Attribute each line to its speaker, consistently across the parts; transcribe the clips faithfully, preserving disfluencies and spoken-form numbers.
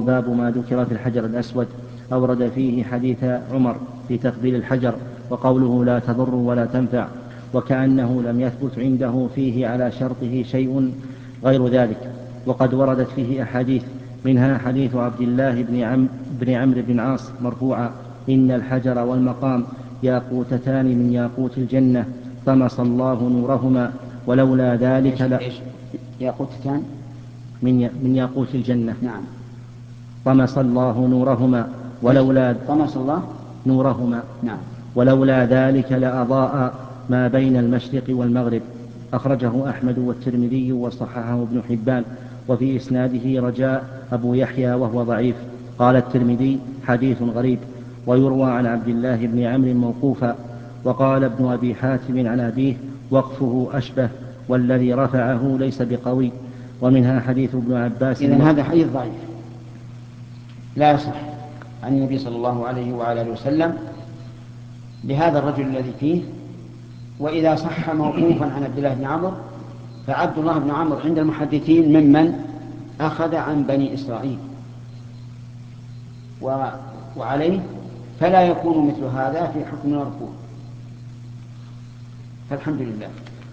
Speaker 1: باب ما ذكر في الحجر الأسود. أورد فيه حديث عمر في تقبيل الحجر وقوله لا تضر ولا تنفع، وكأنه لم يثبت عنده فيه على شرطه شيء غير ذلك. وقد وردت فيه أحاديث، منها حديث عبد الله بن عم بن عمرو بن عاص مرفوعا: إن الحجر والمقام ياقوتتان من ياقوت الجنة طمس الله نورهما ولولا ذلك لا
Speaker 2: ياقوتتان
Speaker 1: من من ياقوت الجنة.
Speaker 2: نعم.
Speaker 1: طمس الله نورهما ولولا
Speaker 2: طمس الله
Speaker 1: نورهما
Speaker 2: نعم.
Speaker 1: ولولا ذلك لأضاء ما بين المشرق والمغرب. أخرجه أحمد والترمذي وصححه ابن حبان، وفي إسناده رجاء أبو يحيى وهو ضعيف. قال الترمذي: حديث غريب. ويروى عن عبد الله بن عمرو موقوفا. وقال ابن أبي حاتم عن أبيه: وقفه أشبه، والذي رفعه ليس بقوي. ومنها حديث ابن عباس.
Speaker 2: إذن هذا حديث ضعيف لا يصح عن النبي صلى الله عليه وعلى آله وسلم لهذا الرجل الذي فيه. وإذا صح موقوفا عن عبد الله بن عمرو فعبد الله بن عمرو عند المحدثين ممن أخذ عن بني إسرائيل، و... وعليه فلا يكون مثل هذا في حكم المرفوع. فالحمد لله.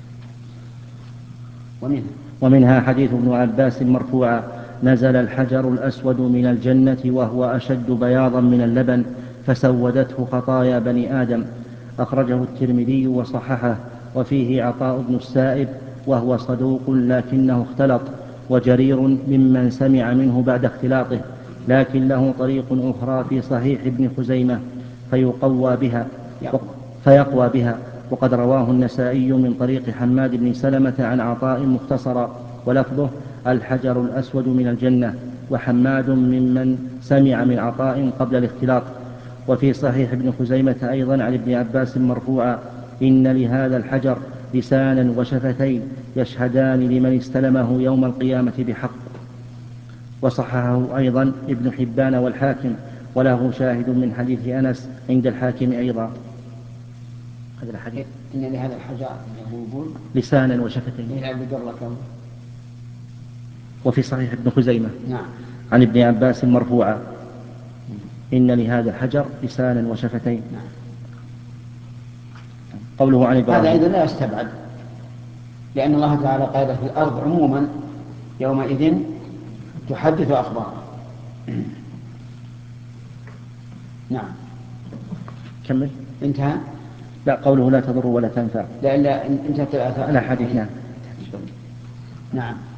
Speaker 2: ومنها
Speaker 1: ومنها حديث ابن عباس مرفوعا: نزل الحجر الأسود من الجنة وهو أشد بياضا من اللبن فسودته خطايا بني آدم. أخرجه الترمذي وصححه. وفيه عطاء بن السائب وهو صدوق لكنه اختلط، وجرير ممن سمع منه بعد اختلاطه، لكن له طريق أخرى في صحيح ابن خزيمة فيقوى بها فيقوى بها وقد رواه النسائي من طريق حماد بن سلمة عن عطاء مختصرا، ولفظه: الحجر الأسود من الجنة. وحماد ممن سمع من عطاء قبل الاختلاط. وفي صحيح ابن خزيمة أيضا عن ابن عباس مرفوعا: إن لهذا الحجر لسانا وشفتين يشهدان لمن استلمه يوم القيامة بحق. وصححه أيضا ابن حبان والحاكم، وله شاهد من حديث أنس عند الحاكم أيضا.
Speaker 2: هذا الحديث إن لهذا الحجر يقول
Speaker 1: لسانا وشفتين. وفي صحيح ابن خزيمة
Speaker 2: نعم.
Speaker 1: عن ابن عباس مرفوعا: إن لهذا الحجر لسانا وشفتين.
Speaker 2: نعم.
Speaker 1: قوله عن إبراهيم
Speaker 2: هذا أيضا لا يستبعد، لأن الله تعالى قال في الأرض عموما يومئذ تحدث أخبارها. نعم.
Speaker 1: كمل.
Speaker 2: انتهى.
Speaker 1: لا، قوله لا تضر ولا تنفع.
Speaker 2: لا لا انتهت
Speaker 1: لا حديث. نعم.
Speaker 2: نعم.